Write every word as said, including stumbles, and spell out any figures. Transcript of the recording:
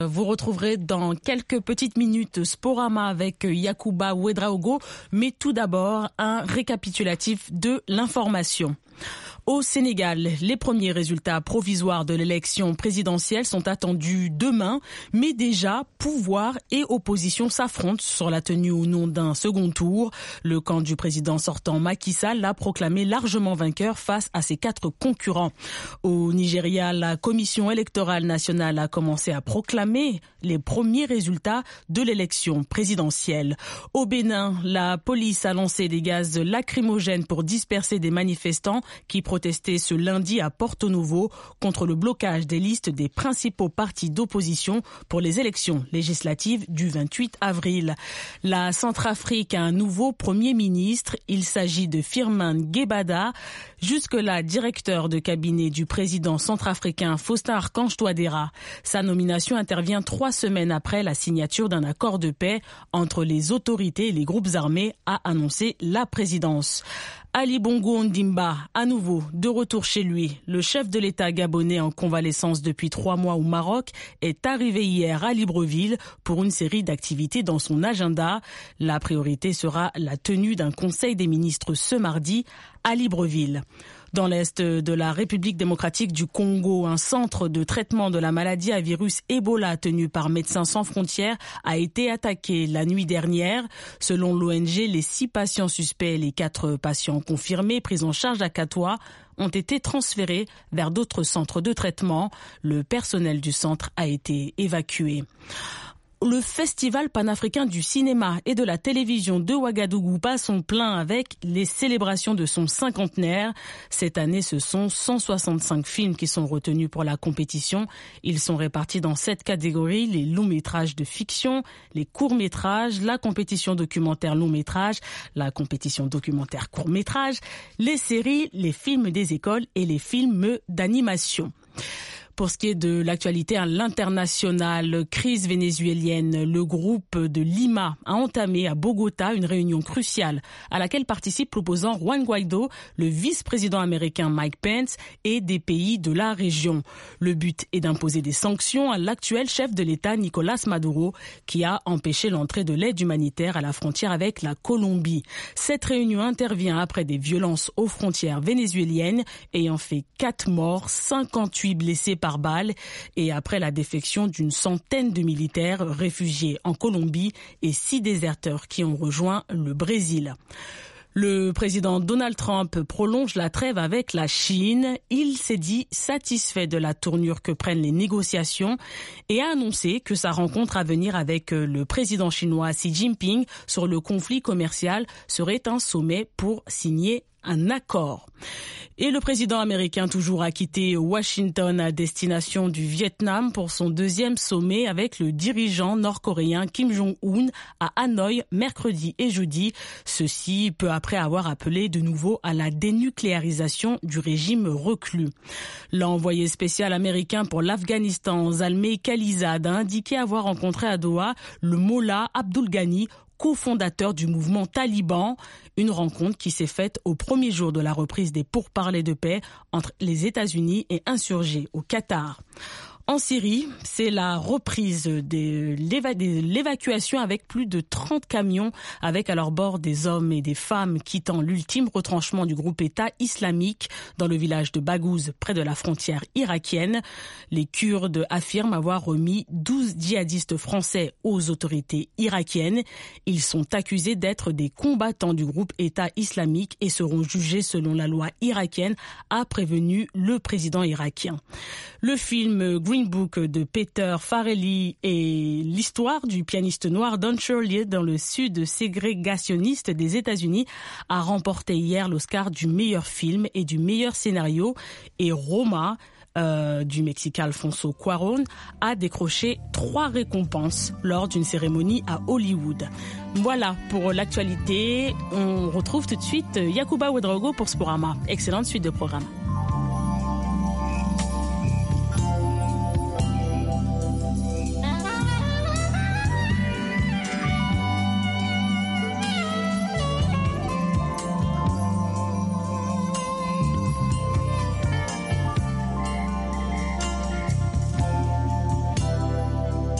Vous retrouverez dans quelques petites minutes Sporama avec Yacouba Ouedraogo, mais tout d'abord un récapitulatif de l'information. Au Sénégal, les premiers résultats provisoires de l'élection présidentielle sont attendus demain, mais déjà, pouvoir et opposition s'affrontent sur la tenue ou non d'un second tour. Le camp du président sortant Macky Sall l'a proclamé largement vainqueur face à ses quatre concurrents. Au Nigeria, la commission électorale nationale a commencé à proclamer les premiers résultats de l'élection présidentielle. Au Bénin, la police a lancé des gaz lacrymogènes pour disperser des manifestants qui protester ce lundi à Porto Novo contre le blocage des listes des principaux partis d'opposition pour les élections législatives du vingt-huit avril. La Centrafrique a un nouveau Premier ministre. Il s'agit de Firmin Gebada, jusque-là directeur de cabinet du président centrafricain Faustin Archange Touadéra. Sa nomination intervient trois semaines après la signature d'un accord de paix entre les autorités et les groupes armés, a annoncé la présidence. Ali Bongo Ondimba, à nouveau, de retour chez lui. Le chef de l'État gabonais en convalescence depuis trois mois au Maroc est arrivé hier à Libreville pour une série d'activités dans son agenda. La priorité sera la tenue d'un conseil des ministres ce mardi à Libreville. Dans l'est de la République démocratique du Congo, un centre de traitement de la maladie à virus Ebola tenu par Médecins sans frontières a été attaqué la nuit dernière. Selon l'O N G, les six patients suspects et les quatre patients confirmés pris en charge à Katoa ont été transférés vers d'autres centres de traitement. Le personnel du centre a été évacué. Le Festival panafricain du cinéma et de la télévision de Ouagadougou passe son plein avec les célébrations de son cinquantenaire. Cette année, ce sont cent soixante-cinq films qui sont retenus pour la compétition. Ils sont répartis dans sept catégories: les longs-métrages de fiction, les courts-métrages, la compétition documentaire long-métrage, la compétition documentaire court-métrage, les séries, les films des écoles et les films d'animation. Pour ce qui est de l'actualité à l'international, crise vénézuélienne, le groupe de Lima a entamé à Bogota une réunion cruciale à laquelle participent l'opposant Juan Guaido, le vice-président américain Mike Pence et des pays de la région. Le but est d'imposer des sanctions à l'actuel chef de l'État Nicolás Maduro, qui a empêché l'entrée de l'aide humanitaire à la frontière avec la Colombie. Cette réunion intervient après des violences aux frontières vénézuéliennes ayant fait quatre morts, cinquante-huit blessés par balle et après la défection d'une centaine de militaires réfugiés en Colombie et six déserteurs qui ont rejoint le Brésil. Le président Donald Trump prolonge la trêve avec la Chine. Il s'est dit satisfait de la tournure que prennent les négociations et a annoncé que sa rencontre à venir avec le président chinois Xi Jinping sur le conflit commercial serait un sommet pour signer un accord. Et le président américain toujours a quitté Washington à destination du Vietnam pour son deuxième sommet avec le dirigeant nord-coréen Kim Jong-un à Hanoï mercredi et jeudi. Ceci peu après avoir appelé de nouveau à la dénucléarisation du régime reclus. L'envoyé spécial américain pour l'Afghanistan, Zalmay Khalilzad, a indiqué avoir rencontré à Doha le Mollah Abdul Ghani, cofondateur du mouvement taliban, une rencontre qui s'est faite au premier jour de la reprise des pourparlers de paix entre les États-Unis et insurgés au Qatar. En Syrie, c'est la reprise de l'évacuation avec plus de trente camions avec à leur bord des hommes et des femmes quittant l'ultime retranchement du groupe État islamique dans le village de Baghouz près de la frontière irakienne. Les Kurdes affirment avoir remis douze djihadistes français aux autorités irakiennes. Ils sont accusés d'être des combattants du groupe État islamique et seront jugés selon la loi irakienne, a prévenu le président irakien. Le film Green Book de Peter Farrelly et l'histoire du pianiste noir Don Shirley dans le sud ségrégationniste des États-Unis a remporté hier l'Oscar du meilleur film et du meilleur scénario, et Roma euh, du Mexicain Alfonso Cuarón a décroché trois récompenses lors d'une cérémonie à Hollywood. Voilà pour l'actualité. On retrouve tout de suite Yacouba Ouedraogo pour Sporama. Excellente suite de programme.